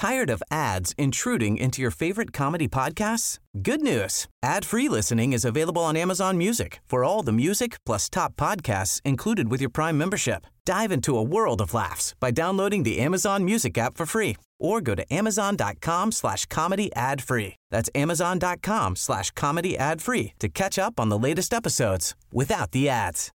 Tired of ads intruding into your favorite comedy podcasts? Good news. Ad-free listening is available on Amazon Music for all the music plus top podcasts included with your Prime membership. Dive into a world of laughs by downloading the Amazon Music app for free or go to amazon.com/comedy ad-free. That's amazon.com/comedy ad-free to catch up on the latest episodes without the ads.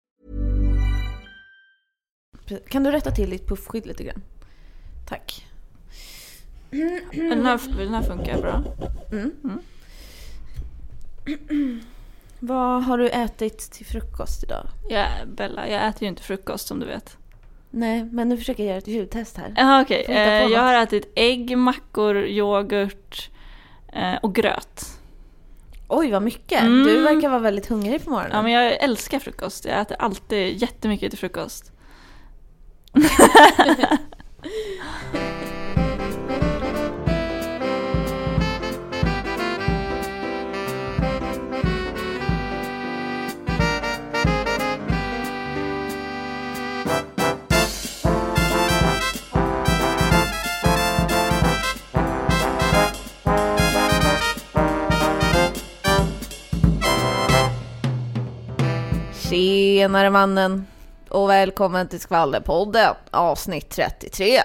Kan du rätta till ditt puffskydd lite grann? Tack. Den här funkar bra. Vad har du ätit till frukost idag? Bella, jag äter ju inte frukost som du vet. Nej, men nu försöker jag göra ett ljudtest här. Jaha, okej. Jag har ätit ägg, mackor, yoghurt och gröt. Oj, vad mycket. Du verkar vara väldigt hungrig på morgonen. Ja, men jag älskar frukost. Jag äter alltid jättemycket till frukost. Tjenare mannen och välkommen till Skvallerpodden, avsnitt 33.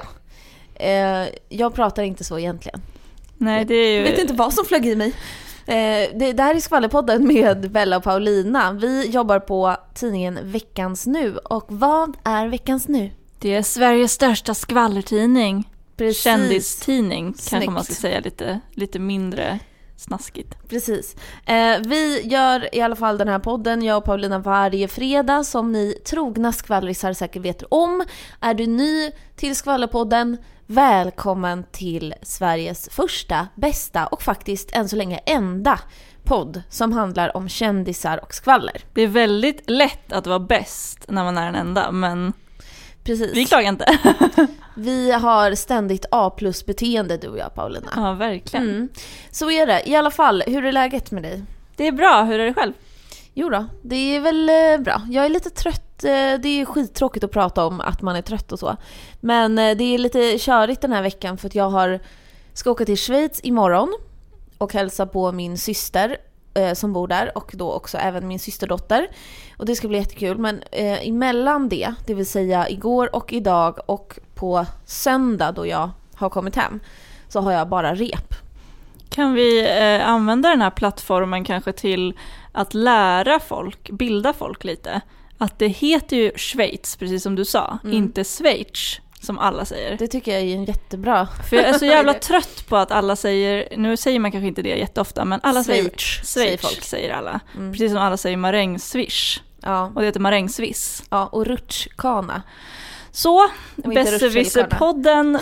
Jag pratar inte så egentligen. Nej, det är ju... Jag vet inte vad som flög i mig. Det här är Skvallerpodden med Bella och Paulina. Vi jobbar på tidningen Veckans Nu. Och vad är Veckans Nu? Det är Sveriges största skvallertidning. Precis. Kändistidning, Snyggt. kanske man ska säga lite mindre snaskigt. Precis. Vi gör i alla fall den här podden, jag och Paulina, varje fredag, som ni trogna skvallrisar säkert vet om. Är du ny till Skvallerpodden, välkommen till Sveriges första, bästa och faktiskt än så länge enda podd som handlar om kändisar och skvaller. Det är väldigt lätt att vara bäst när man är den enda, men precis. Vi klagar inte. Vi har ständigt A+-beteende, du och jag, Paulina. Ja, verkligen. Så är det. I alla fall, hur är läget med dig? Det är bra, hur är det själv? Jo då, det är väl bra. Jag är lite trött. Det är skittråkigt att prata om att man är trött och så. Men det är lite körigt den här veckan för att jag ska åka till Schweiz imorgon och hälsa på min syster som bor där, och då också även min systerdotter. Och det ska bli jättekul. Men emellan det vill säga igår och idag och på söndag då jag har kommit hem, så har jag bara rep. Kan vi använda den här plattformen kanske till att lära folk, bilda folk lite? Att det heter ju Schweiz, precis som du sa, inte Schweiz som alla säger. Det tycker jag är en jättebra. För jag är så jävla trött på att alla säger, nu säger man kanske inte det jätteofta, men alla säger folk säger alla. Precis som alla säger marängsvish. Ja. Och det heter marängsviss. Ja, och rutschkana. Så, Besserwisser-podden.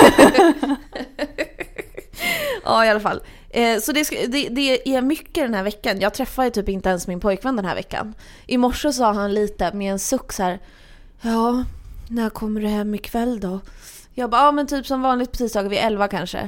Ja, i alla fall. Så det är mycket den här veckan. Jag träffar ju typ inte ens min pojkvän den här veckan. I morse sa han lite med en suck så här: ja, när kommer du hem ikväll då? Jag bara, ja men typ som vanligt på tisdagar vid 11 kanske.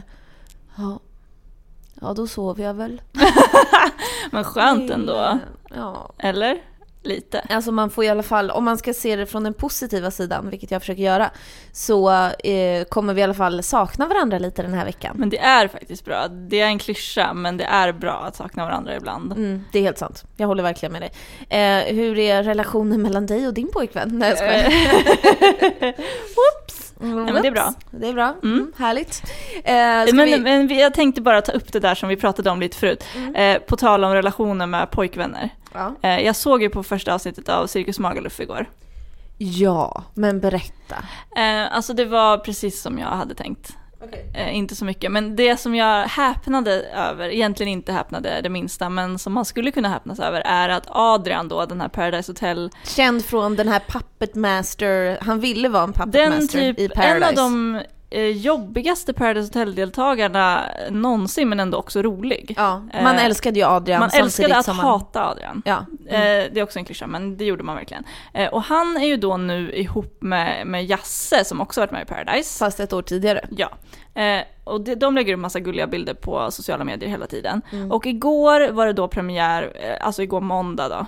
Ja, då sover jag väl. Men skönt ändå. Ja. Eller? Lite. Alltså man får i alla fall, om man ska se det från den positiva sidan, vilket jag försöker göra, så kommer vi i alla fall sakna varandra lite den här veckan. Men det är faktiskt bra. Det är en klyscha, men det är bra att sakna varandra ibland. Det är helt sant. Jag håller verkligen med dig. Hur är relationen mellan dig och din pojkvän? Nej, jag skojar. Whoops. Ja, men det är bra. Det är bra. Härligt. Men jag tänkte bara ta upp det där som vi pratade om lite förut. På tal om relationer med pojkvänner. Ja. Jag såg ju på första avsnittet av Cirkus Magaluf igår. Ja, men berätta. Alltså det var precis som jag hade tänkt. Okay. Inte så mycket. Men det som jag häpnade över, egentligen inte häpnade det minsta, men som man skulle kunna häpnas över, är att Adrian då, den här Paradise Hotel, känd från den här Puppet Master, han ville vara en Puppet Master typ, i Paradise. En av de jobbigaste Paradise Hotel-deltagarna någonsin, men ändå också rolig. Ja, man älskade ju Adrian. Man älskade att hata Adrian. Ja. Det är också en klyscha, men det gjorde man verkligen. Och han är ju då nu ihop med Jasse, som också varit med i Paradise. Fast ett år tidigare. Ja. Och de lägger upp massa gulliga bilder på sociala medier hela tiden. Och igår var det då premiär, alltså igår måndag då,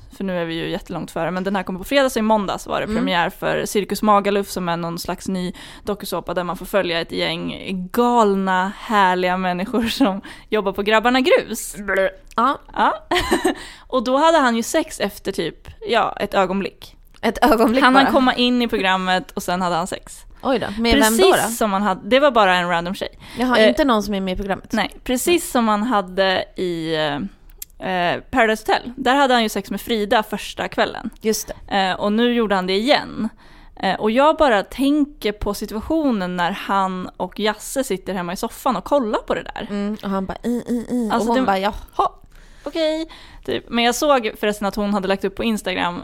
för nu är vi ju jättelångt före, men den här kommer på fredag, så i måndags var det premiär för Cirkus Magaluf, som är någon slags ny dokusåpa där man får följa ett gäng galna, härliga människor som jobbar på Grabbarna Grus. Ja. Och då hade han ju sex efter typ, ett ögonblick. Ett ögonblick han bara? Han komma in i programmet och sen hade han sex. Oj då, med precis vem då? Som han hade, det var bara en random tjej. Jaha, inte någon som är med i programmet? Nej, precis som han hade i Paradise Hotel. Där hade han ju sex med Frida första kvällen. Just det. Och nu gjorde han det igen. Och jag bara tänker på situationen när han och Jasse sitter hemma i soffan och kollar på det där. Och han bara Alltså och hon bara jaha. Okej. Typ. Men jag såg förresten att hon hade lagt upp på Instagram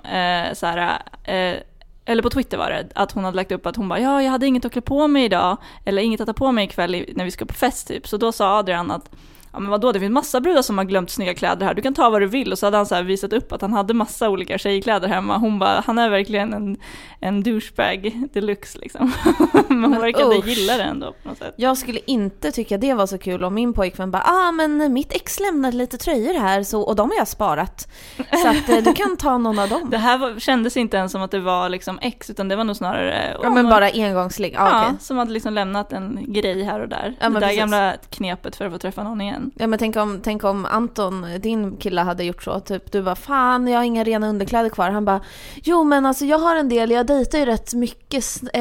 eller på Twitter var det, att hon hade lagt upp att hon bara, jag hade inget att klä på mig idag, eller inget att ta på mig ikväll när vi ska på fest typ. Så då sa Adrian att, men vadå, det finns massa brudar som har glömt snygga kläder här, du kan ta vad du vill. Och så hade han så här visat upp att han hade massa olika tjejkläder hemma. Hon bara, han är verkligen en douchebag deluxe liksom. Man verkade gilla det ändå på något sätt. Jag skulle inte tycka det var så kul om min pojkvän bara, men mitt ex lämnade lite tröjor här så, och de har jag sparat. Så att du kan ta någon av dem. Det här kändes inte ens som att det var liksom ex, utan det var nog snarare men bara engångslig. Okay. Som hade liksom lämnat en grej här och där. Ja, det där precis. gamla knepet för att få träffa någon igen. Ja, men tänk om Anton, din kille, hade gjort så. Typ, du bara, fan, jag har inga rena underkläder kvar. Han bara, jo men alltså jag har en del, jag dejtar ju rätt mycket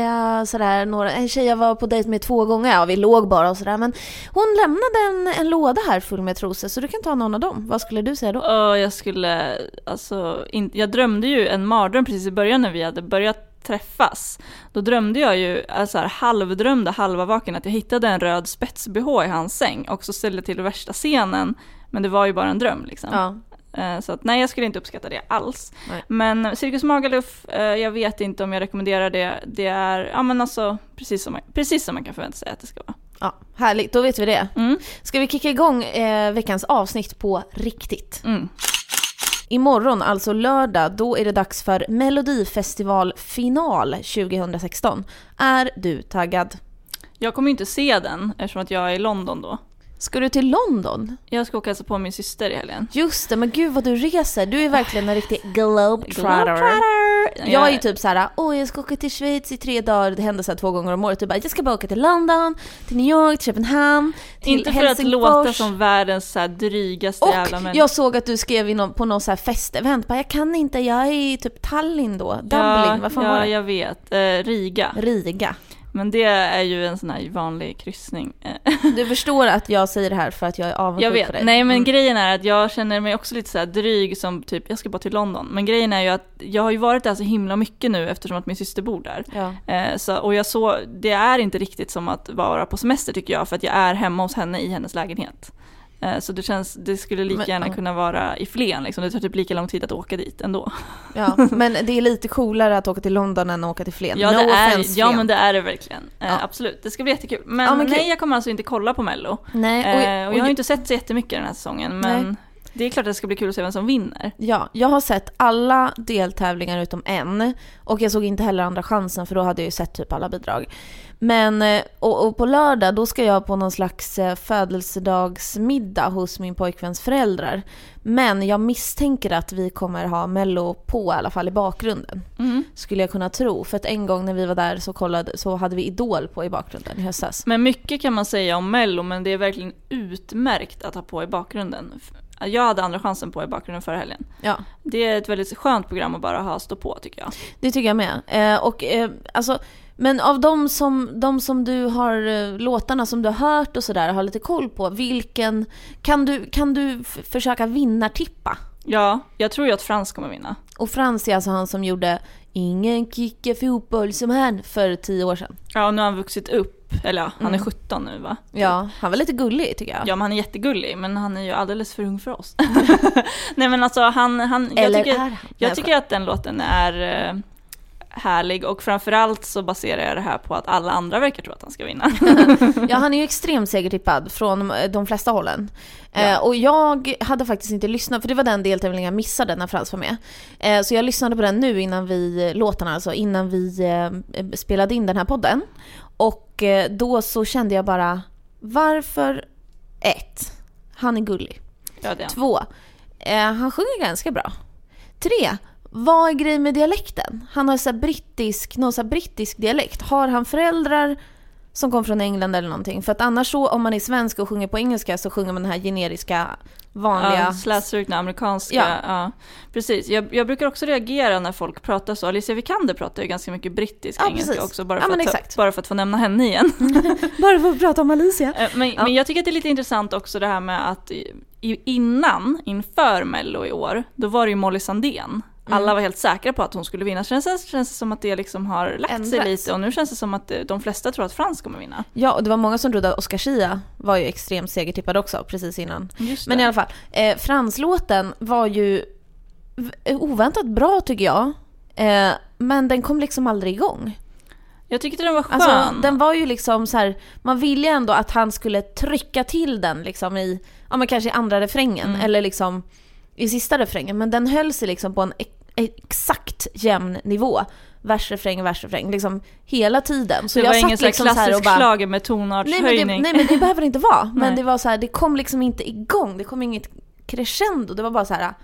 sådär, en tjej jag var på dejt med 2 gånger, ja vi låg bara och sådär, men hon lämnade en låda här full med trosor, så du kan ta någon av dem. Vad skulle du säga då? Jag skulle, jag drömde ju en mardröm precis i början när vi hade börjat träffas. Då drömde jag ju, halvdrömde, halva vaken, att jag hittade en röd spets-BH i hans säng och så ställde till värsta scenen, men det var ju bara en dröm liksom. Ja. Så att nej, jag skulle inte uppskatta det alls. Nej. Men Cirkus Magaluf, jag vet inte om jag rekommenderar det. Det är precis som man kan förvänta sig att det ska vara. Ja, härligt, då vet vi det. Ska vi kicka igång veckans avsnitt på riktigt? Imorgon, alltså lördag, då är det dags för Melodifestival-final 2016. Är du taggad? Jag kommer inte se den eftersom att jag är i London då. Ska du till London? Jag ska åka hälsa på min syster i helgen. Just det, men gud vad du reser. Du är verkligen en riktig globetrotter. Jag är ju typ såhär, jag ska åka till Schweiz i 3 dagar. Det händer såhär 2 gånger om året. Du bara, jag ska bara åka till London, till New York, till Köpenhamn, till inte för Helsingfors. Att låta som världens så här drygaste jävla människa. Jag såg att du skrev på någon så här festevent. Jag kan inte, jag är i typ Tallinn då. Dublin, vad fan var det? Ja, jag vet. Riga. Men det är ju en sån här vanlig kryssning. Du förstår att jag säger det här för att jag är avundsjuk på dig. Nej, men grejen är att jag känner mig också lite så här dryg som typ, jag ska bara till London. Men grejen är ju att jag har ju varit där så himla mycket nu eftersom att min syster bor där. Ja. Och det är inte riktigt som att vara på semester tycker jag, för att jag är hemma hos henne i hennes lägenhet. Så det skulle lika gärna kunna vara i Flen liksom. Det tar typ lika lång tid att åka dit ändå. Ja, men det är lite coolare att åka till London än att åka till Flen. Ja, men det är det verkligen. Absolut, det ska bli jättekul. Men nej, jag kommer alltså inte kolla på Mello. Nej, och jag har ju inte sett så jättemycket den här säsongen, men det är klart att det ska bli kul att se vem som vinner. Ja, jag har sett alla deltävlingar utom en. Och jag såg inte heller andra chansen, för då hade jag ju sett typ alla bidrag. Men, och på lördag då ska jag på någon slags födelsedagsmiddag hos min pojkväns föräldrar. Men jag misstänker att vi kommer ha Mello på i alla fall i bakgrunden. Skulle jag kunna tro. För att en gång när vi var där så hade vi Idol på i bakgrunden i höstas. Men mycket kan man säga om Mello, men det är verkligen utmärkt att ha på i bakgrunden. Jag hade andra chansen på i bakgrunden förra helgen. Ja. Det är ett väldigt skönt program att bara stå på tycker jag. Det tycker jag med. Alltså... Men av de som du har, låtarna som du har hört och sådär, har lite koll på, vilken kan du försöka vinnartippa? Ja, jag tror ju att Frans kommer vinna. Och Frans är alltså han som gjorde Ingen kickar fotboll som han för 10 år sedan. Ja, och nu har han vuxit upp. Eller ja, han är 17 nu va? Ja, han var lite gullig tycker jag. Ja, men han är jättegullig, men han är ju alldeles för ung för oss. Nej, men alltså jag tycker att den låten är härlig, och framförallt så baserar jag det här på att alla andra verkar tro att han ska vinna. Ja, han är ju extremt segertippad från de flesta hållen. Ja. Och jag hade faktiskt inte lyssnat, för det var den deltävlingen jag missade när Frans var med. Så jag lyssnade på den nu innan vi spelade in den här podden. Och då så kände jag bara, varför 1, han är gullig. Ja, det är han. 2, han sjunger ganska bra. 3. Vad är grejen med dialekten? Han har någon så här brittisk dialekt. Har han föräldrar som kom från England eller någonting? För att annars så, om man är svensk och sjunger på engelska så sjunger man den här generiska vanliga... slätstrukna amerikanska. Ja. Precis. Jag brukar också reagera när folk pratar så. Alicia Vikander pratar ju ganska mycket brittisk engelska också. Bara för att få nämna henne igen. Bara för att prata om Alicia. Men jag tycker att det är lite intressant också det här med att inför Mello i år, då var det ju Molly Sandén. Alla var helt säkra på att hon skulle vinna. Känns det som att det liksom har lagt sig lite. Och nu känns det som att de flesta tror att Frans kommer vinna. Ja, och det var många som trodde att Oscar Schia var ju extremt segertippad också precis innan. Men i alla fall, Frans-låten var ju oväntat bra tycker jag. Men den kom liksom aldrig igång. Jag tyckte den var skön. Alltså, den var ju liksom så här, man ville ändå att han skulle trycka till den liksom i, ja men kanske i andra refrängen eller liksom i sista refrängen, men den höll sig liksom på en exakt jämn nivå. Vers-refräng liksom hela tiden. Så det jag var ingen liksom klassisk slager med tonartshöjning. Nej, men det behöver det inte vara. Men det var så här, det kom liksom inte igång. Det kom inget crescendo. Det var bara så här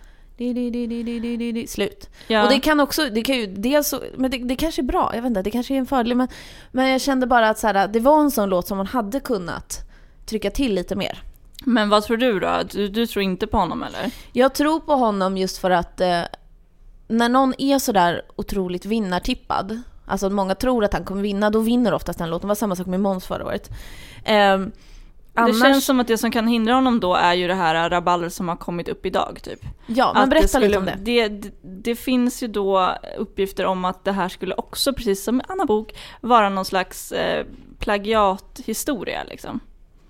slut. Ja. Och det kan också, det kan ju dels, men det kanske är bra. Jag vet inte, det kanske är en fördel, men jag kände bara att så här, det var en sån låt som man hade kunnat trycka till lite mer. Men vad tror du då? Du tror inte på honom eller? Jag tror på honom just för att när någon är så där otroligt vinnartippad, alltså många tror att han kommer vinna, då vinner oftast den låten. Det var samma sak med Måns förra året. Det känns som att det som kan hindra honom då är ju det här rabalder som har kommit upp idag typ. Ja, men berätta lite om det. Det finns ju då uppgifter om att det här skulle också, precis som Anna Bok, vara någon slags plagiathistoria liksom.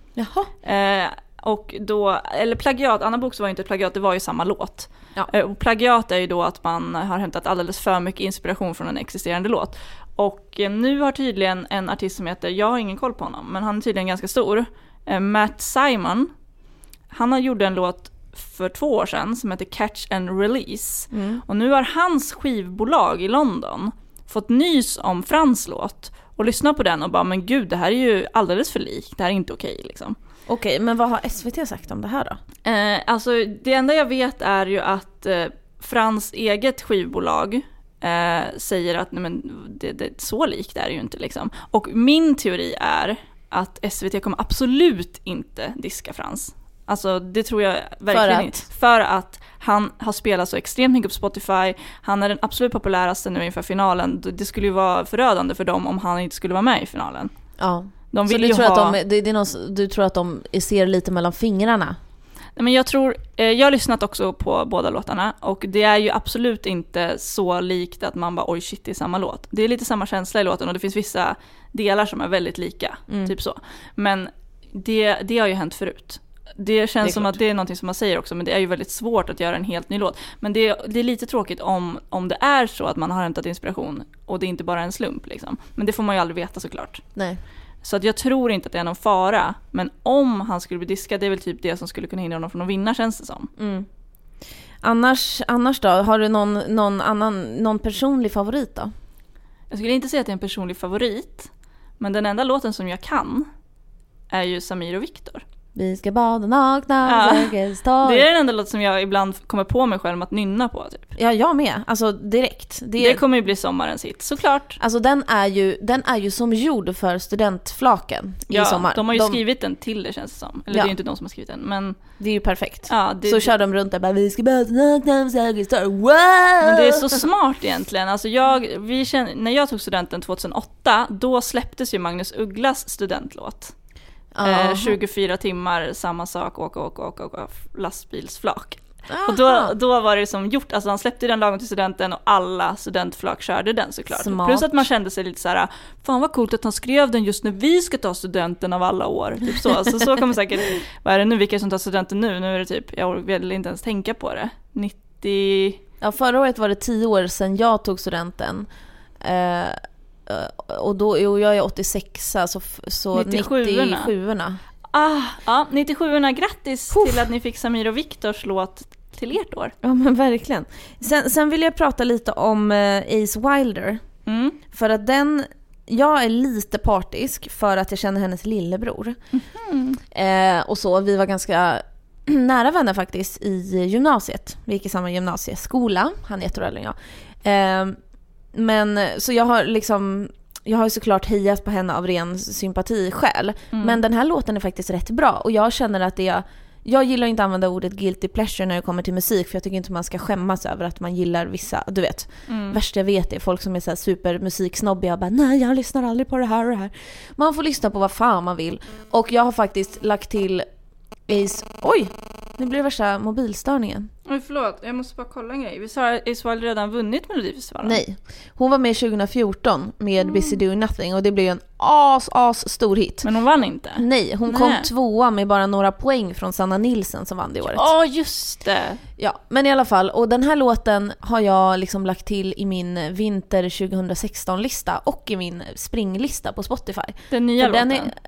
Jaha. Och då, eller plagiat, Anna Boks var inte ett plagiat, det var ju samma låt. Ja. Och plagiat är ju då att man har hämtat alldeles för mycket inspiration från en existerande låt. Och nu har tydligen en artist som heter, jag har ingen koll på honom, men han är tydligen ganska stor, Matt Simon. Han har gjort en låt för 2 år sedan som heter Catch and Release. Och nu har hans skivbolag i London fått nys om Frans låt och lyssnat på den och bara, men gud, det här är ju alldeles för likt, det här är inte okej liksom. Okej, men vad har SVT sagt om det här då? Alltså det enda jag vet är ju att Frans eget skivbolag säger att nej, men det så likt är det ju inte liksom. Och min teori är att SVT kommer absolut inte diska Frans. Alltså det tror jag verkligen inte. För att han har spelat så extremt mycket på Spotify. Han är den absolut populäraste nu inför finalen. Det skulle ju vara förödande för dem om han inte skulle vara med i finalen. Ja. De så vill du, ju tror ha... att du tror att de ser lite mellan fingrarna? Nej, men jag har lyssnat också på båda låtarna och det är ju absolut inte så likt att man bara oj shit, det är samma låt. Det är lite samma känsla i låten och det finns vissa delar som är väldigt lika, typ så. Men det har ju hänt förut. Det känns som att det är någonting som man säger också, men det är ju väldigt svårt att göra en helt ny låt. Men det är lite tråkigt om det är så att man har hämtat inspiration och det är inte bara en slump liksom. Men det får man ju aldrig veta såklart. Nej. Så att jag tror inte att det är någon fara. Men om han skulle bli diskad, det är väl typ det som skulle kunna hindra honom från att vinna, känns det som. Annars då? Har du någon personlig favorit då? Jag skulle inte säga att det är en personlig favorit. Men den enda låten som jag kan är ju Samir och Viktor. Vi ska bada nakna. Ja. Det är den enda låt som jag ibland kommer på mig själv att nynna på typ. Ja, jag med. Alltså direkt. Det kommer ju bli sommarens hit, såklart. Alltså den är ju som gjord för studentflaken i sommar. De har ju skrivit den till det, känns det som. Eller det är ju inte de som har skrivit den, men det är ju perfekt. Ja, så kör de runt där bara, vi ska bada nakna. Wow! Men det är så smart egentligen. Alltså när jag tog studenten 2008, då släpptes ju Magnus Ugglas studentlåt. 24 timmar, samma sak, åka lastbilsflak. Och då var det som gjort, alltså han släppte den lagom till studenten och alla studentflak körde den såklart. Smart. Plus att man kände sig lite så här: fan vad coolt att han skrev den just när vi ska ta studenten av alla år. Typ så. Alltså, så kommer säkert, vad är det nu, vilka som tar studenten nu? Nu är det typ, jag vill inte ens tänka på det. 90... Ja, förra året var det 10 år sedan jag tog studenten. Och då, jag är 86, så 97-orna. Ja, 97-orna, grattis till att ni fick Samir och Viktors låt till ert år. Ja, men verkligen. Sen vill jag prata lite om Ace Wilder. För att jag är lite partisk för att jag känner hennes lillebror. Och så, vi var ganska nära vänner faktiskt i gymnasiet. Vi gick i samma gymnasieskola. Han är 1 år äldre än jag. Men så jag har ju såklart hejat på henne av ren sympatiskäl. Men den här låten är faktiskt rätt bra. Och jag känner att jag gillar inte att använda ordet guilty pleasure när det kommer till musik, för jag tycker inte man ska skämmas över att man gillar vissa, du vet. Värst jag vet är folk som är så här super musiksnobbiga och bara, nej jag lyssnar aldrig på det här och det här. Man får lyssna på vad fan man vill. Och jag har faktiskt lagt till Ace. Oj, nu blir det värsta mobilstörningen. Oj, förlåt, jag måste bara kolla en grej. Vi sa att Ace Wilder redan vunnit Melodifestivalen. Nej, hon var med 2014 med Busy Doing Nothing och det blev ju en as stor hit. Men hon vann inte? Nej, hon kom 2 med bara några poäng från Sanna Nilsson som vann det året. Ja, just det. Ja, men i alla fall, och den här låten har jag liksom lagt till i min vinter 2016-lista och i min springlista på Spotify. Den nya låten?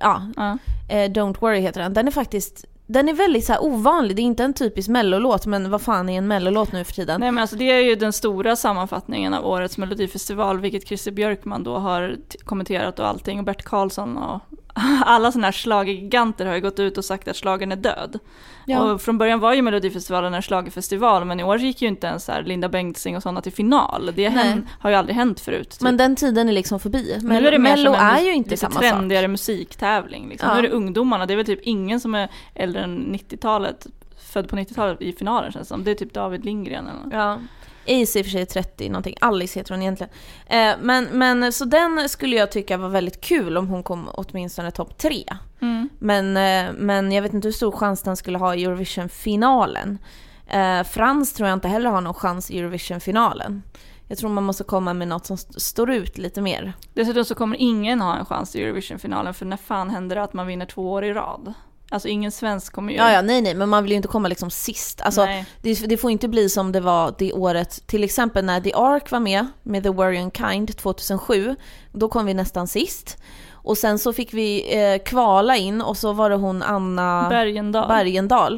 Don't Worry heter den. Den är väldigt så här ovanlig. Det är inte en typisk mellolåt, men vad fan är en mellolåt nu för tiden? Nej, men alltså det är ju den stora sammanfattningen av årets Melodifestival, vilket Christer Björkman då har kommenterat och allting, och Bert Karlsson och alla såna här schlagergiganter har ju gått ut och sagt att schlagern är död. Ja. Och från början var ju Melodifestivalen en schlagerfestival, men i år gick ju inte ens här Linda Bengtzing och sådana till final. Det har ju aldrig hänt förut. Typ. Men den tiden är liksom förbi. Men nu är det Mello är ju inte samma sak. Lite trendigare musiktävling. Liksom. Ja. Nu är det ungdomarna. Det är väl typ ingen som är äldre än 90-talet, född på 90-talet i finalen, känns som. Det är typ David Lindgren eller. Ja. Ace i för sig 30 någonting. Alice heter hon egentligen. Men så den skulle jag tycka var väldigt kul om hon kom åtminstone topp 3. Men jag vet inte hur stor chans den skulle ha i Eurovision-finalen. Frans tror jag inte heller har någon chans i Eurovision-finalen. Jag tror man måste komma med något som står ut lite mer. Dessutom så kommer ingen ha en chans i Eurovision-finalen, för när fan händer det att man vinner 2 år i rad? Alltså ingen svensk kommer ju... Ja, nej, men man vill ju inte komma liksom sist. Alltså, det får inte bli som det var det året, till exempel när The Ark var med The Warrior Kind 2007. Då kom vi nästan sist. Och sen så fick vi kvala in, och så var det hon Anna Bergendahl.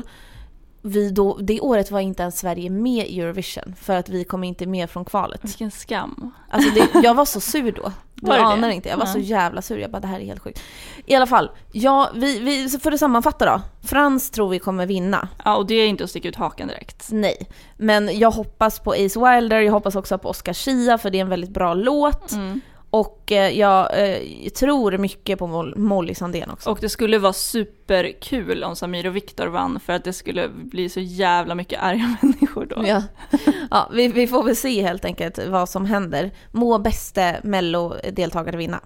Det året var inte ens Sverige med i Eurovision, för att vi kom inte med från kvalet. Vilken skam. Alltså jag var så sur då. Du anar inte. Jag var så jävla sur. Jag bara, det här är helt sjukt. I alla fall, vi för att sammanfatta då. Frans tror vi kommer vinna. Ja, och det är inte att sticka ut hakan direkt. Nej, men jag hoppas på Ace Wilder. Jag hoppas också på Oscar Schia, för det är en väldigt bra låt. Och jag tror mycket på Molly Sandén också. Och det skulle vara superkul om Samir och Viktor vann, för att det skulle bli så jävla mycket arga människor då. Ja, vi får väl se helt enkelt vad som händer. Må bästa Mello-deltagare vinna.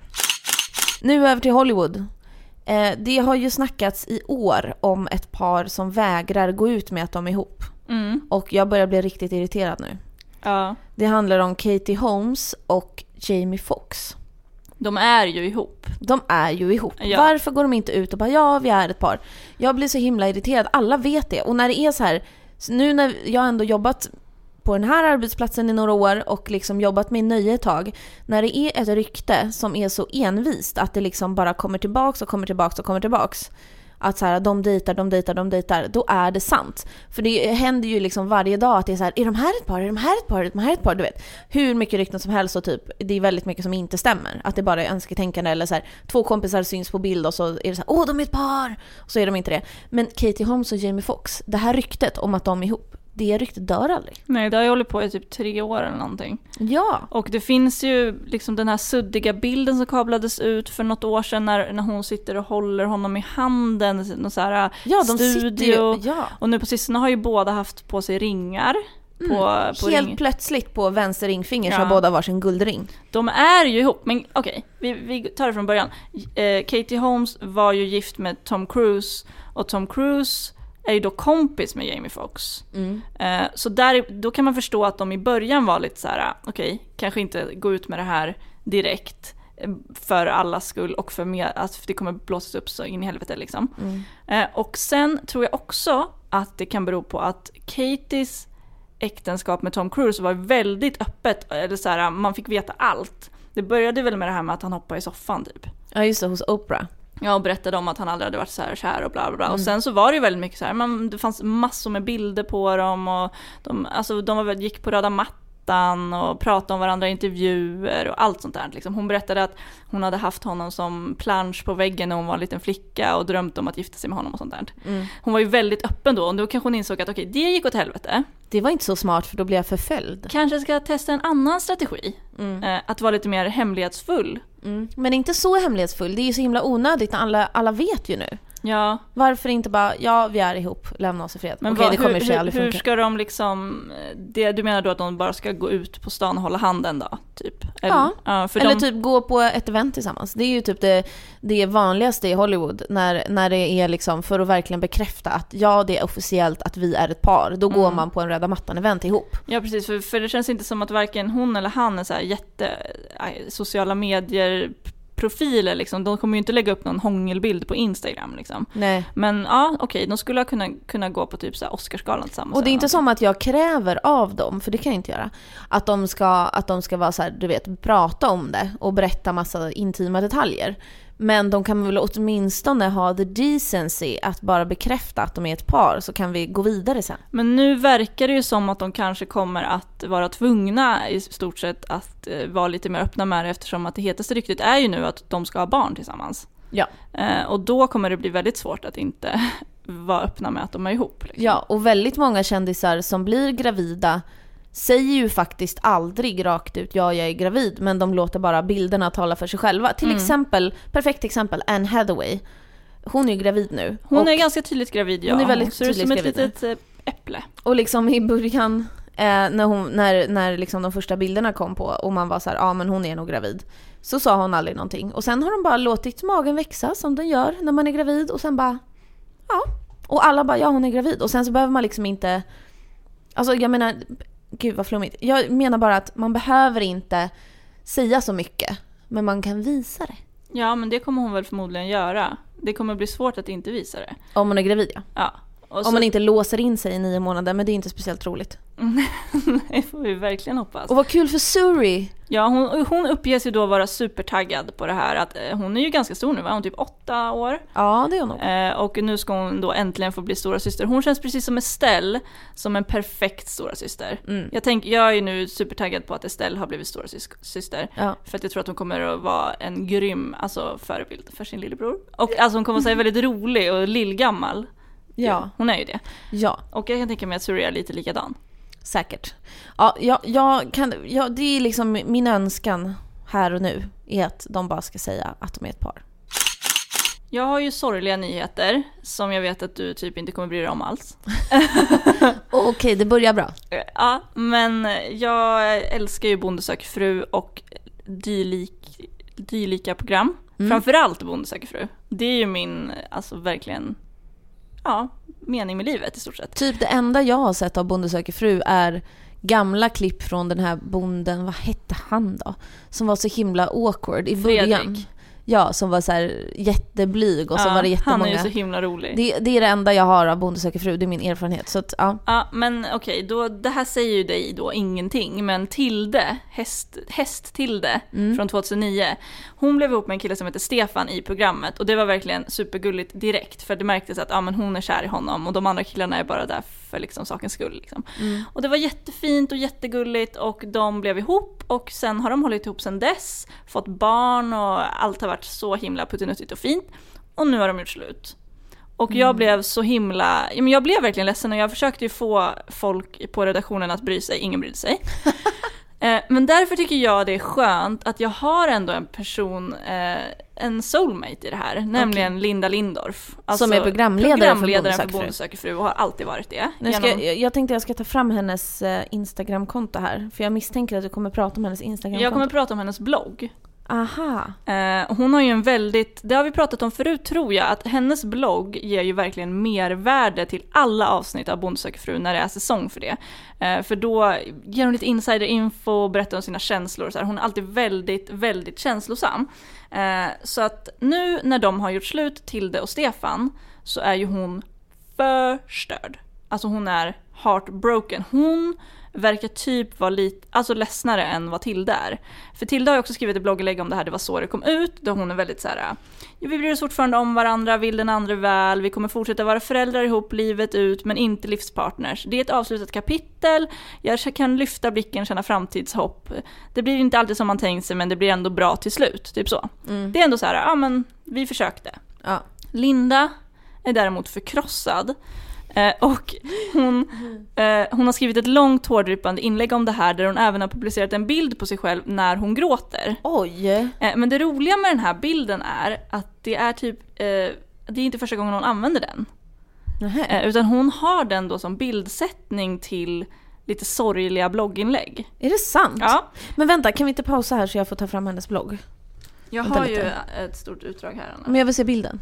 Nu över till Hollywood. Det har ju snackats i år om ett par som vägrar gå ut med att de är ihop. Och jag börjar bli riktigt irriterad nu. Ja. Det handlar om Katie Holmes och Jamie Foxx. De är ju ihop. Ja. Varför går de inte ut och bara, vi är ett par? Jag blir så himla irriterad. Alla vet det. Och när det är så här, nu när jag ändå jobbat på den här arbetsplatsen i några år och liksom jobbat med nöje ett tag, när det är ett rykte som är så envist att det liksom bara kommer tillbaks, att så här, de dejtar, då är det sant. För det händer ju liksom varje dag att det är så här, är de här ett par, du vet. Hur mycket rykten som helst, och typ, det är väldigt mycket som inte stämmer. Att det bara är önsketänkande, eller så här, 2 kompisar syns på bild och så är det så här, de är ett par, och så är de inte det. Men Katie Holmes och Jamie Foxx, det här ryktet om att de är ihop, det ryktet dör aldrig. Nej, det har jag hållit på i typ 3 år eller någonting. Ja. Och det finns ju liksom den här suddiga bilden som kablades ut för något år sedan när hon sitter och håller honom i handen, någon så här studio. Och nu på sistone har ju båda haft på sig ringar. På helt plötsligt på vänster ringfinger så har båda varsin guldring. De är ju ihop, men okej, vi tar det från början. Katie Holmes var ju gift med Tom Cruise, och Tom Cruise är ju då kompis med Jamie Foxx. Så då kan man förstå att de i början var lite så här, okej, kanske inte gå ut med det här direkt för allas skull, och för mer att det kommer blåsas upp så in i helvete liksom. Och sen tror jag också att det kan bero på att Katies äktenskap med Tom Cruise var väldigt öppet, eller så här, man fick veta allt. Det började väl med det här med att han hoppade i soffan typ. Ja, just det, hos Oprah. Ja, och berättade om att han aldrig hade varit så här kär och bla bla bla. Och sen så var det ju väldigt mycket så här, det fanns massor med bilder på dem, och de gick på röda mattan grädmattan och prata om varandra i intervjuer och allt sånt där. Liksom. Hon berättade att hon hade haft honom som plansch på väggen när hon var en liten flicka och drömt om att gifta sig med honom och sånt där. Hon var ju väldigt öppen då och då kanske hon insåg att okej, det gick åt helvete. Det var inte så smart för då blev jag förföljd. Kanske ska testa en annan strategi. Att vara lite mer hemlighetsfull. Men inte så hemlighetsfull. Det är ju så himla onödigt när alla vet ju nu. Ja. Varför inte bara, vi är ihop, lämna oss i fred. Men okej, det kommer sig aldrig funka. Hur ska de liksom, du menar då att de bara ska gå ut på stan och hålla handen då? Typ? Eller typ gå på ett event tillsammans. Det är ju typ det vanligaste i Hollywood när det är liksom för att verkligen bekräfta att det är officiellt att vi är ett par. Då går man på en röda mattan-event ihop. Ja, precis. För det känns inte som att varken hon eller han är så här sociala medier profiler liksom. De kommer ju inte lägga upp någon hångelbild på Instagram liksom. Nej. Men okej, de skulle kunna gå på typ så här Oscarsgalan tillsammans. Och det är inte som att jag kräver av dem, för det kan jag inte göra. Att de ska vara så här, du vet, prata om det och berätta massa intima detaljer. Men de kan väl åtminstone ha the decency att bara bekräfta att de är ett par, så kan vi gå vidare sen. Men nu verkar det ju som att de kanske kommer att vara tvungna i stort sett att vara lite mer öppna med det, eftersom att det hetaste ryktet är ju nu att de ska ha barn tillsammans. Ja. Och då kommer det bli väldigt svårt att inte vara öppna med att de är ihop. Liksom. Ja, och väldigt många kändisar som blir gravida säger ju faktiskt aldrig rakt ut jag är gravid, men de låter bara bilderna tala för sig själva. Till exempel, perfekt exempel, Anne Hathaway. Hon är ju gravid nu. Hon är ganska tydligt gravid, ja. Hon är väldigt tydligt som ett litet äpple. Och liksom i början när liksom de första bilderna kom på och man var så här, men hon är nog gravid, så sa hon aldrig någonting. Och sen har de bara låtit magen växa som den gör när man är gravid, och sen bara och alla bara, hon är gravid. Och sen så behöver man liksom inte, alltså jag menar, gud vad flummigt. Jag menar bara att man behöver inte säga så mycket, men man kan visa det. Ja, men det kommer hon väl förmodligen göra. Det kommer bli svårt att inte visa det. Om hon är gravid, ja. Om man inte låser in sig i 9 månader, men det är inte speciellt roligt. Det får vi verkligen hoppas. Och vad kul för Suri. Ja, hon uppges ju då vara supertaggad på det här. Att hon är ju ganska stor nu, va? Hon är typ 8 år. Ja, det är hon nog. Och nu ska hon då äntligen få bli stora syster. Hon känns precis som Estelle, som en perfekt stora syster. Jag är ju nu supertaggad på att Estelle har blivit stora syster. Ja. För att jag tror att hon kommer att vara en grym förebild för sin lillebror. Och alltså hon kommer att säga väldigt rolig och lillgammal. Ja. Hon är ju det. Ja. Och jag kan tänka mig att Suri är lite likadan. Säkert. Det är liksom min önskan här och nu är att de bara ska säga att de är ett par. Jag har ju sorgliga nyheter som jag vet att du typ inte kommer bry dig om alls. Okej, det börjar bra. Ja, men jag älskar ju Bonde söker fru och dylika program. Framförallt Bonde söker fru. Det är ju min, alltså verkligen, mening med livet i stort sett. Typ det enda jag har sett av Bonde söker fru är gamla klipp från den här bonden, vad hette han då? Som var så himla awkward i början. Fredrik. Ja, som var så här jätteblyg och så var det jättemånga. Han är ju så himla rolig. Det är det enda jag har av Bonde söker fru, det är min erfarenhet. Så att, ja, men okej, då, det här säger ju dig då ingenting. Men Tilde, häst Tilde från 2009, hon blev ihop med en kille som heter Stefan i programmet. Och det var verkligen supergulligt direkt. För det märktes att men hon är kär i honom och de andra killarna är bara där för liksom sakens skull. Liksom. Och det var jättefint och jättegulligt och de blev ihop. Och sen har de hållit ihop sen dess, fått barn och allt har varit så himla puttinuttigt och fint. Och nu har de gjort slut. Och jag blev så himla, jag blev verkligen ledsen och jag försökte ju få folk på redaktionen att bry sig, ingen brydde sig. Men därför tycker jag det är skönt att jag har ändå en person, en soulmate i det här, nämligen Linda Lindorff. Alltså som är programledare för Bonde söker fru och har alltid varit det. Jag tänkte jag ska ta fram hennes Instagramkonto här, för jag misstänker att du kommer prata om hennes Instagramkonto. Jag kommer prata om hennes blogg. Aha. Hon har ju en väldigt, det har vi pratat om förut tror jag, att hennes blogg ger ju verkligen mervärde till alla avsnitt av Bonde söker fru när det är säsong för det. För då ger hon lite insiderinfo och berättar om sina känslor. Så här. Hon är alltid väldigt, väldigt känslosam. Så att nu när de har gjort slut, Tilde och Stefan, så är ju hon förstörd. Alltså hon är heartbroken. Hon verkar typ vara lite ledsnare än vad Tilda är. För Tilda har ju också skrivit ett blogginlägg om det här, det var så det kom ut, då hon är väldigt så här: vi bryr oss fortfarande om varandra, vill den andra väl, vi kommer fortsätta vara föräldrar ihop livet ut, men inte livspartners. Det är ett avslutat kapitel, jag kan lyfta blicken, känna framtidshopp. Det blir inte alltid som man tänkt sig, men det blir ändå bra till slut, typ så. Det är ändå så här, ja men vi försökte. Ja. Linda är däremot förkrossad. Och hon har skrivit ett långt hårdrypande inlägg om det här, där hon även har publicerat en bild på sig själv när hon gråter. Oj! Men det roliga med den här bilden är att det är typ det är inte första gången hon använder den. Utan hon har den då som bildsättning till lite sorgliga blogginlägg. Är det sant? Ja. Men vänta, kan vi inte pausa här så jag får ta fram hennes blogg? Jag har ju ett stort utdrag här, Anna. Men jag vill se bilden.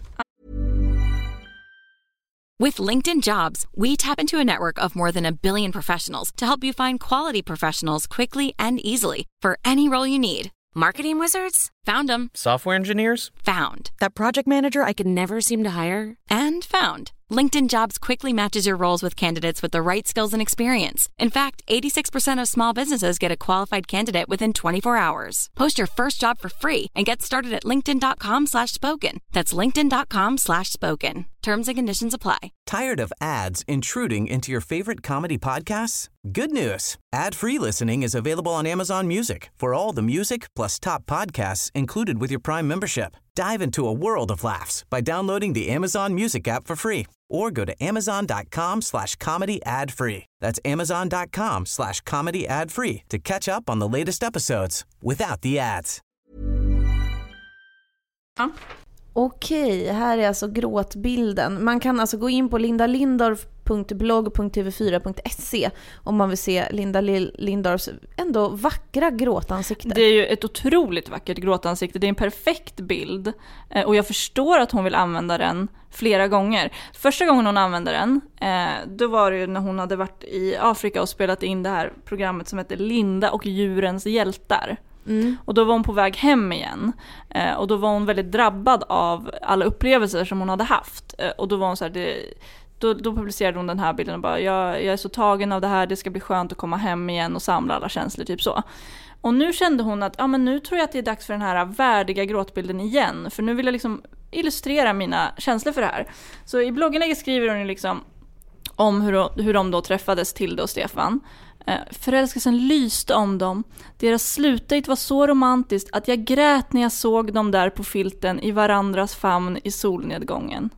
With LinkedIn Jobs, we tap into a network of more than 1 billion professionals to help you find quality professionals quickly and easily for any role you need. Marketing wizards? Found them. Software engineers? Found. That project manager I could never seem to hire? And found. LinkedIn Jobs quickly matches your roles with candidates with the right skills and experience. In fact, 86% of small businesses get a qualified candidate within 24 hours. Post your first job for free and get started at linkedin.com/spoken. That's linkedin.com/spoken. Terms and conditions apply. Tired of ads intruding into your favorite comedy podcasts? Good news. Ad-free listening is available on Amazon Music for all the music plus top podcasts included with your Prime membership. Dive into a world of laughs by downloading the Amazon Music app for free or go to amazon.com/comedy ad-free. That's amazon.com/comedy ad-free to catch up on the latest episodes without the ads. Ja. Okej, här är alltså gråtbilden. Man kan alltså gå in på lindalindorf.blogg.tv4.se om man vill se Linda Lindorfs ändå vackra gråtansikte. Det är ju ett otroligt vackert gråtansikte. Det är en perfekt bild. Och jag förstår att hon vill använda den flera gånger. Första gången hon använde den, då var det ju när hon hade varit i Afrika och spelat in det här programmet som heter Linda och djurens hjältar. Och då var hon på väg hem igen. Och då var hon väldigt drabbad av alla upplevelser som hon hade haft. Och då var hon så här, då publicerade hon den här bilden och bara, jag är så tagen av det här, det ska bli skönt att komma hem igen och samla alla känslor, typ så. Och nu kände hon att men nu tror jag att det är dags för den här värdiga gråtbilden igen. För nu vill jag liksom illustrera mina känslor för det här. Så i blogginlägget skriver hon liksom om hur de då träffades, Tilda och Stefan. Förälskelsen lyste om dem. Deras slutdejt var så romantiskt att jag grät när jag såg dem där på filten i varandras famn i solnedgången.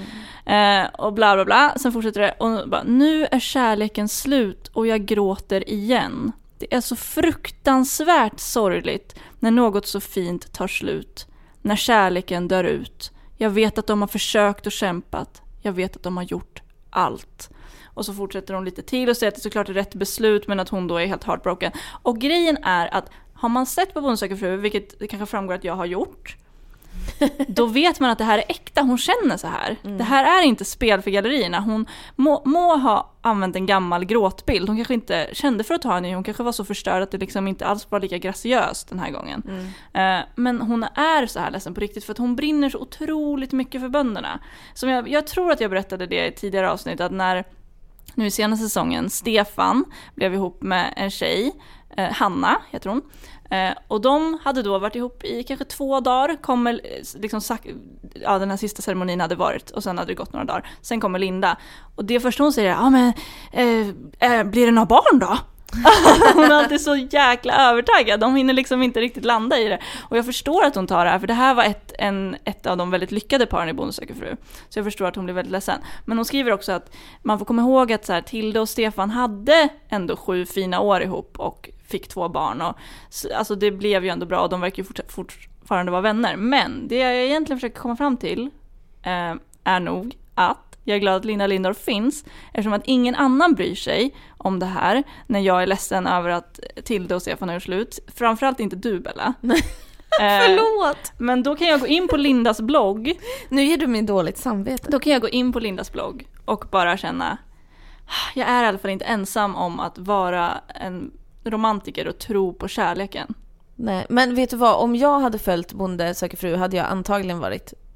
Och bla bla bla. Sen fortsätter det och bara, nu är kärleken slut och jag gråter igen. Det är så fruktansvärt sorgligt när något så fint tar slut. När kärleken dör ut. Jag vet att de har försökt och kämpat. Jag vet att de har gjort allt. Och så fortsätter hon lite till och säger att det är såklart är rätt beslut, men att hon då är helt heartbroken. Och grejen är att har man sett på Bonde söker fru, vilket det kanske framgår att jag har gjort, då vet man att det här är äkta. Hon känner så här. Det här är inte spel för gallerierna. Hon må ha använt en gammal gråtbild. Hon kanske inte kände för att ta en ny. Hon kanske var så förstörd att det liksom inte alls var lika graciöst den här gången. Men hon är så här ledsen på riktigt för att hon brinner så otroligt mycket för bönderna. Som jag tror att jag berättade det i tidigare avsnitt, att när nu i senaste säsongen Stefan blev ihop med en tjej, Hanna heter hon. Och de hade då varit ihop i kanske 2 dagar. Kommer liksom den här sista ceremonin hade varit och sen hade det gått några dagar. Sen kommer Linda och det första hon säger blir det några barn då? Hon är alltid så jäkla övertagad. De hinner liksom inte riktigt landa i det. Och jag förstår att hon tar det här, för det här var ett av de väldigt lyckade paren i Bonde söker fru. Så jag förstår att hon blir väldigt ledsen. Men hon skriver också att man får komma ihåg att så här, Tilda och Stefan hade ändå 7 fina år ihop och fick 2 barn. Och, alltså det blev ju ändå bra och de verkar ju fortfarande vara vänner. Men det jag egentligen försöker komma fram till är nog att jag är glad att Linda Lindorff finns, eftersom att ingen annan bryr sig om det här när jag är ledsen över att Tilda och Stefan har gjort slut. Framförallt inte du, Bella. Förlåt! Men då kan jag gå in på Lindas blogg. Nu ger du mig dåligt samvete. Då kan jag gå in på Lindas blogg och bara känna, jag är i alla fall inte ensam om att vara en romantiker och tro på kärleken. Nej, men vet du vad? Om jag hade följt Bonde söker fru hade jag antagligen varit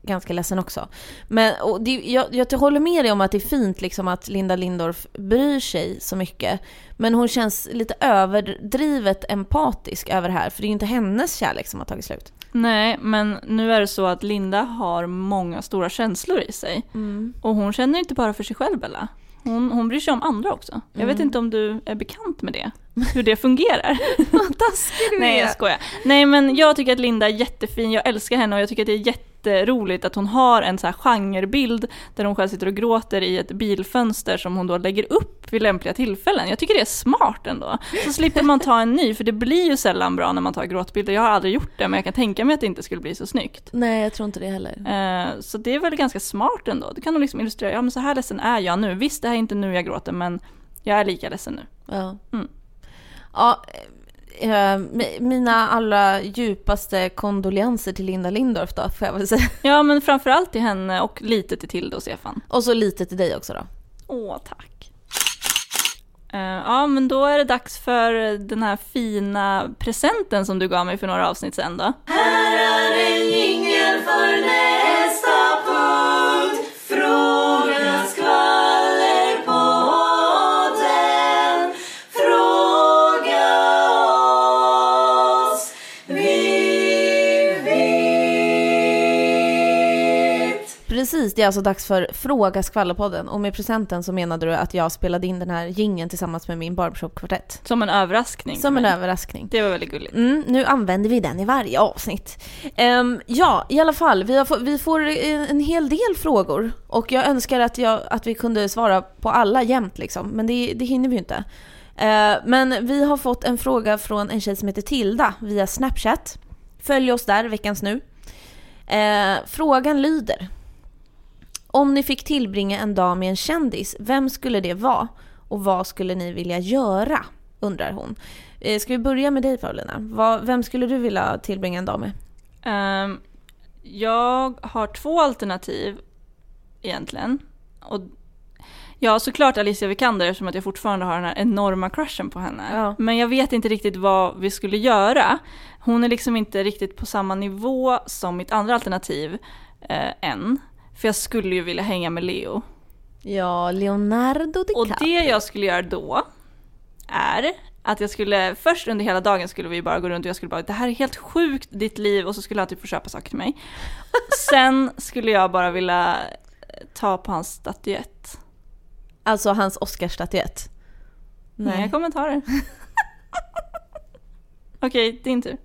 ganska ledsen också. Men och jag håller med dig om att det är fint liksom att Linda Lindorff bryr sig så mycket. Men hon känns lite överdrivet empatisk över det här. För det är ju inte hennes kärlek som har tagit slut. Nej, men nu är det så att Linda har många stora känslor i sig. Och hon känner inte bara för sig själv, Bella. Hon bryr sig om andra också. Jag vet inte om du är bekant med det. Hur det fungerar. Vad taskig du är. Nej, jag skojar. Nej, men jag tycker att Linda är jättefin. Jag älskar henne och jag tycker att det är jätteroligt att hon har en så här genrebild där hon själv sitter och gråter i ett bilfönster som hon då lägger upp vid lämpliga tillfällen. Jag tycker det är smart ändå. Så slipper man ta en ny, för det blir ju sällan bra när man tar gråtbilder. Jag har aldrig gjort det, men jag kan tänka mig att det inte skulle bli så snyggt. Nej, jag tror inte det heller. Så det är väl ganska smart ändå. Du kan nog liksom illustrera, ja men så här ledsen är jag nu. Visst, det här är inte nu jag gråter, men jag är lika ledsen nu. Ja. Ja, mina allra djupaste kondolenser till Linda Lindorff då, får jag väl säga. Ja, men framförallt till henne och lite till Tilde och Stefan. Och så lite till dig också då. Åh, tack. Ja, men då är det dags för den här fina presenten som du gav mig för några avsnitt sedan då. Här är en jingel för nästa punkt. Fråga skvaller på den. Fråga oss, vi vet. Precis, det är alltså dags för Fråga skvallerpodden. Och med presenten så menade du att jag spelade in den här jingeln tillsammans med min barbershop-kvartett. Som en överraskning. Som en överraskning. Det var väldigt gulligt. Nu använder vi den i varje avsnitt. Ja, i alla fall. Vi får en hel del frågor. Och jag önskar att vi kunde svara på alla jämt liksom. Men det hinner vi ju inte. Men vi har fått en fråga från en tjej som heter Tilda via Snapchat. Följ oss där, veckans nu. Frågan lyder: om ni fick tillbringa en dag med en kändis, vem skulle det vara? Och vad skulle ni vilja göra? Undrar hon. Ska vi börja med dig, Paulina? Vem skulle du vilja tillbringa en dag med? Jag har 2 alternativ egentligen. Och ja, såklart Alicia Vikander, eftersom att jag fortfarande har den här enorma crushen på henne. Ja. Men jag vet inte riktigt vad vi skulle göra. Hon är liksom inte riktigt på samma nivå som mitt andra alternativ än. För jag skulle ju vilja hänga med Leo. Ja, Leonardo DiCaprio. Och det jag skulle göra då är att jag skulle, först under hela dagen skulle vi bara gå runt och jag skulle bara, det här är helt sjukt ditt liv, och så skulle han typ få köpa saker till mig. Sen skulle jag bara vilja ta på hans statyett. Alltså hans Oscarsstatyett. Nej. Inga kommentarer. Okej, din tur.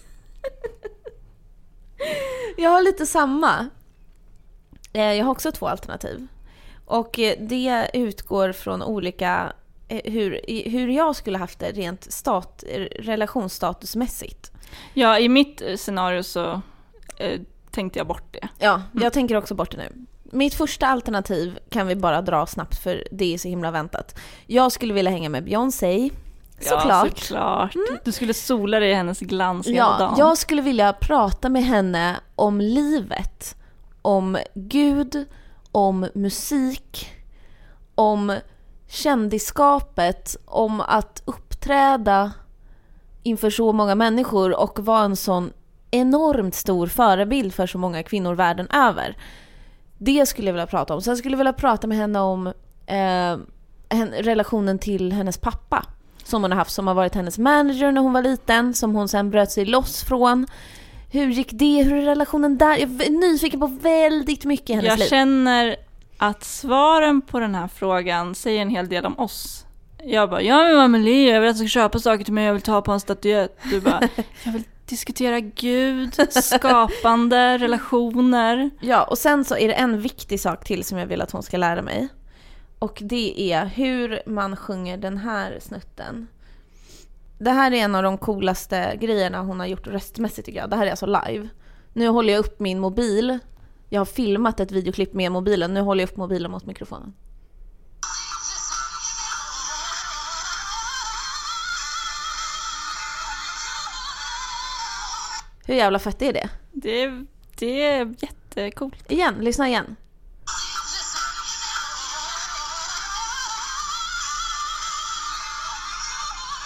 Jag har lite samma. Jag har också 2 alternativ. Och det utgår från olika hur jag skulle haft det rent relationsstatusmässigt. Ja, i mitt scenario så tänkte jag bort det. Ja, jag tänker också bort det nu. Mitt första alternativ kan vi bara dra snabbt, för det är så himla väntat. Jag skulle vilja hänga med Beyoncé. Såklart. Ja, såklart. Du skulle sola dig i hennes glans hela dagen. Jag skulle vilja prata med henne om livet. Om Gud, om musik, om kändisskapet, om att uppträda inför så många människor och vara en sån enormt stor förebild för så många kvinnor världen över. Det skulle jag vilja prata om. Sen skulle jag vilja prata med henne om relationen till hennes pappa som hon har haft, som har varit hennes manager när hon var liten, som hon sen bröt sig loss från. Hur gick det? Hur är relationen där? Jag är nyfiken på väldigt mycket i hennes liv. Jag känner att svaren på den här frågan säger en hel del om oss. Jag bara, jag vill vara med Leo, jag vill att jag ska köpa saker till mig, jag vill ta på en statyett. Du bara, jag vill diskutera Gud, skapande, relationer. Ja, och sen så är det en viktig sak till som jag vill att hon ska lära mig. Och det är hur man sjunger den här snutten. Det här är en av de coolaste grejerna hon har gjort röstmässigt, tycker jag. Det här är alltså live. Nu håller jag upp min mobil. Jag har filmat ett videoklipp med mobilen. Nu håller jag upp mobilen mot mikrofonen. Hur jävla fett är det? Det är jättecoolt. Igen, lyssna igen.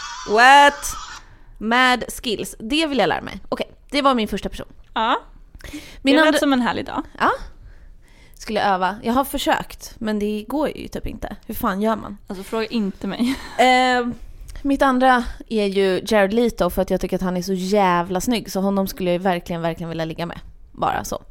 What? Mad skills. Det vill jag lära mig. Okej, det var min första person. Ja. Det lät som en härlig dag. Ja. Skulle öva. Jag har försökt, men det går ju typ inte. Hur fan gör man? Alltså fråga inte mig. Mitt andra är ju Jared Leto, för att jag tycker att han är så jävla snygg. Så honom skulle jag verkligen vilja ligga med. Bara så.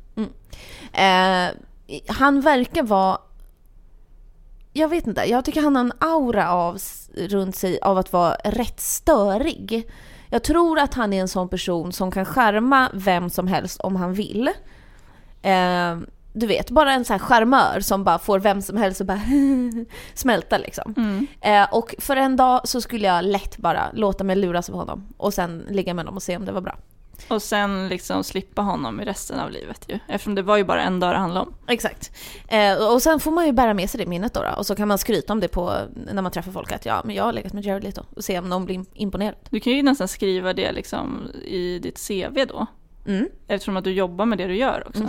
Han verkar vara... Jag vet inte. Jag tycker han har en aura runt sig av att vara rätt störig. Jag tror att han är en sån person som kan charma vem som helst om han vill. Du vet, bara en sån här charmör som bara får vem som helst att bara smälta liksom. Och för en dag så skulle jag lätt bara låta mig luras av honom och sen ligga med honom och se om det var bra. Och sen liksom slippa honom i resten av livet ju. Eftersom det var ju bara en dag det handlade om. Exakt. Och sen får man ju bära med sig det minnet då. Och så kan man skryta om det på när man träffar folk. Att ja, men jag har legat med Jared Leto. Och se om någon blir imponerad. Du kan ju nästan skriva det liksom i ditt CV då. Eftersom att du jobbar med det du gör också.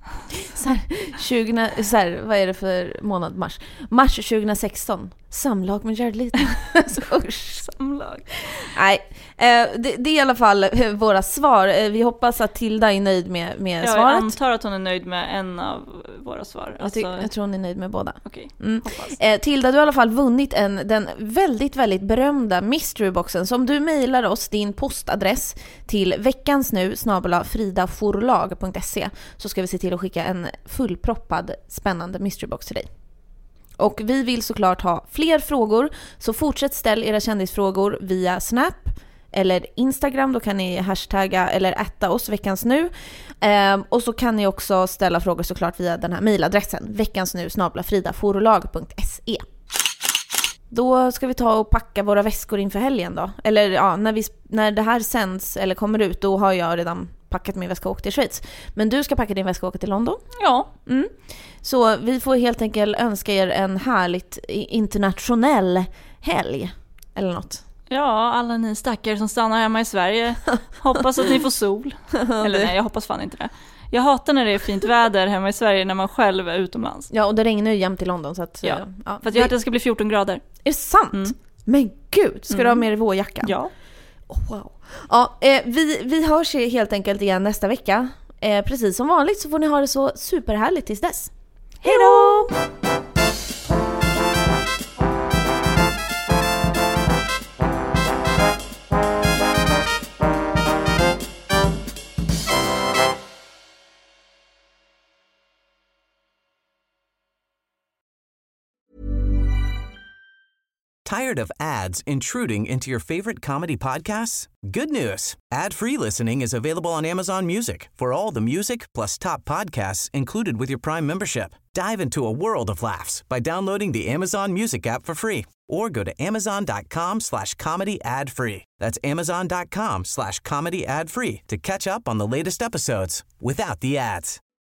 Vad är det för månad? Mars 2016. Samlag med Jared Leto. Samlag. Nej, det är i alla fall våra svar. Vi hoppas att Tilda är nöjd med svaret. Jag antar att hon är nöjd med en av våra svar. Jag tror hon är nöjd med båda. Okej, Tilda, du har i alla fall vunnit den väldigt berömda mysteryboxen. Så om du mejlar oss din postadress till veckansnu@fridaforlag.se så ska vi se till att skicka en fullproppad spännande mysterybox till dig. Och vi vill såklart ha fler frågor, så fortsätt ställ era kändisfrågor via Snap eller Instagram. Då kan ni hashtagga eller ätta oss veckansnu. Och så kan ni också ställa frågor såklart via den här mejladressen veckansnu@fridaforlag.se. Då ska vi ta och packa våra väskor inför helgen då. Eller ja, när det här sänds eller kommer ut, då har jag redan packat min väska och åkt till Schweiz. Men du ska packa din väska och åka till London? Ja. Så vi får helt enkelt önska er en härligt internationell helg. Eller något. Ja, alla ni stackare som stannar hemma i Sverige. Hoppas att ni får sol. Eller nej, jag hoppas fan inte det. Jag hatar när det är fint väder hemma i Sverige när man själv är utomlands. Ja, och det regnar ju jämt i London. Så att, ja. För att jag hört att det ska bli 14 grader. Är det sant? Men gud, ska du ha med dig vårjackan? Ja. Wow. Ja, vi hörs helt enkelt igen nästa vecka. Precis som vanligt så får ni ha det så superhärligt tills dess. Hej då! Tired of ads intruding into your favorite comedy podcasts? Good news. Ad-free listening is available on Amazon Music for all the music plus top podcasts included with your Prime membership. Dive into a world of laughs by downloading the Amazon Music app for free or go to amazon.com/comedy ad-free. That's amazon.com/comedy ad-free to catch up on the latest episodes without the ads.